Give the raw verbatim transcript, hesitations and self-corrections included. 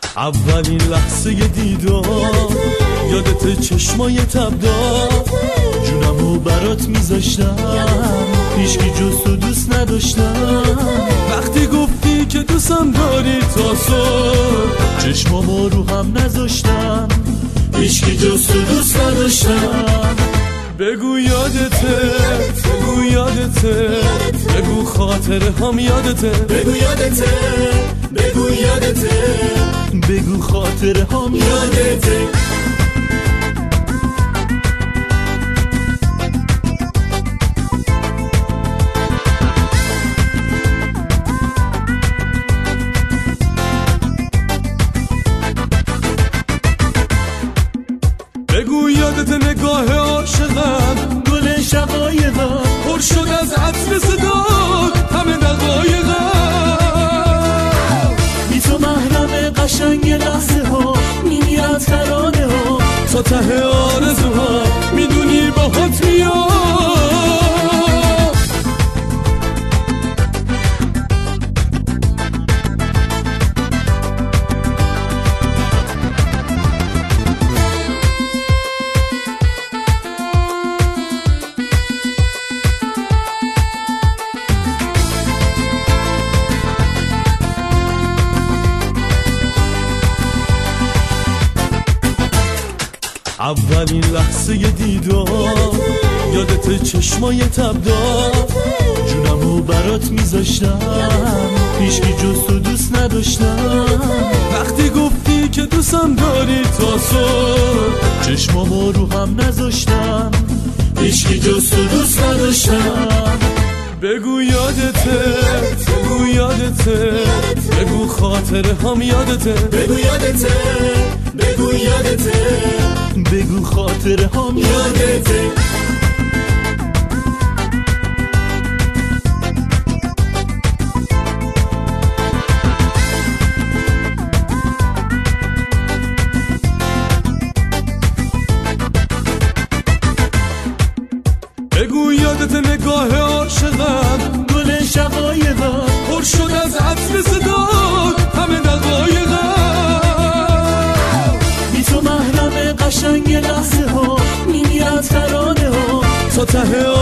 اولین لحظه دیدار یادت چشمای تبدار جونمو برات میذاشتم هیچکی جز تو دوست نداشتم وقتی گفتی که دوستم داری تا صبح چشمامو رو هم نذاشتم هیچکی جز تو دوست نداشتم بگو یادته بگو یادته بگو خاطره هم یادته بگو یادته بگو یادته بگو خاطره هم یادته بگو یادت نگاه عاشقم گل شقایقم پر شد از عطر صدات همه دقایقم بی تو محرم قشنگ لحظه ها میمیرد ترانه ها تا ته آرزوها میدونی باهات میاد اولین لحظه دیدار یادت چشمای تبدار جونمو برات میذاشتم هیچکی جز تو دوست نداشتم وقتی گفتی که دوستم داری تا صبح چشمامو رو هم نذاشتم هیچکی جز تو دوست نداشتم بگو یادته بگو یادته بگو خاطره هم یادته بگو یادته بگو یادته بگو خاطره هم یادته بگو یادت نگاه عاشقم گل شقایقم پر شد از عطر صدات همه دقایقم بی تو محرم قشنگ لحظه ها میمیرد ترانه ها تا ته